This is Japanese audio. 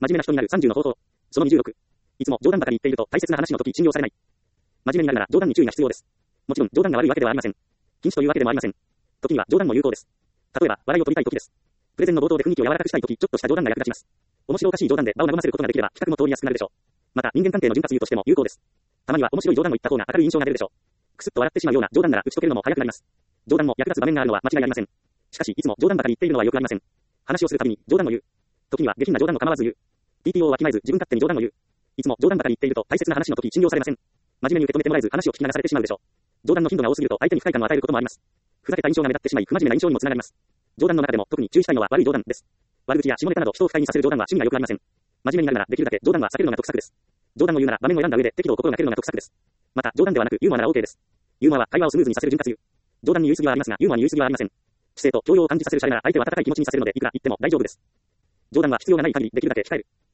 真面目な人になる30の方法。その26。いつも冗談ばかり言っていると大切な話の時信用されない。真面目になるなら冗談に注意が必要です。もちろん冗談が悪いわけではありません。禁止というわけでもありません。時には冗談も有効です。例えば、笑いを取りたい時です。プレゼンの冒頭で雰囲気を柔らかくしたい時、ちょっとした冗談が役立ちます。面白おかしい冗談で場を和ませることができれば、企画も通りやすくなるでしょう。また、人間関係の潤滑油としても有効です。たまには面白い冗談を言った方が明るい印象が出るでしょう。くすっと笑ってしまうような冗談なら打ち解けるのも早くなります。冗談も役立つ場面があるのは間違いありません。しかし、いつも冗談ばかり言っているのは良くありません。話をするたびに冗談を言う。時には下品な冗談も構わず言う。TPO をわきまえず自分勝手に冗談を言う。いつも冗談ばかり言っていると大切な話の時信用されません。真面目に受け止めてもらえず話を聞き流されてしまうでしょう。冗談の頻度が多すぎると相手に不快感を与えることもあります。ふざけた印象が目立ってしまい不真面目な印象にもつながります。冗談の中でも特に注意したいのは悪い冗談です。悪口や下ネタなど人を不快にさせる冗談は趣味が良くありません。真面目になるならできるだけ冗談は避けるのが得策です。冗談を言うなら場面を選んだ上で適度を心がけるのが得策です。また冗談ではなくユーモアなら OK です。ユーモアは会話をスムーズにさせる潤滑油。冗談に言い過ぎはありますがユーモアに言い過ぎはありません。知性と教養を感じさせるシャレなら相手を温かい気持ちにさせるのでいくら言っても大丈夫です。冗談は必要がない限りできるだけ控える。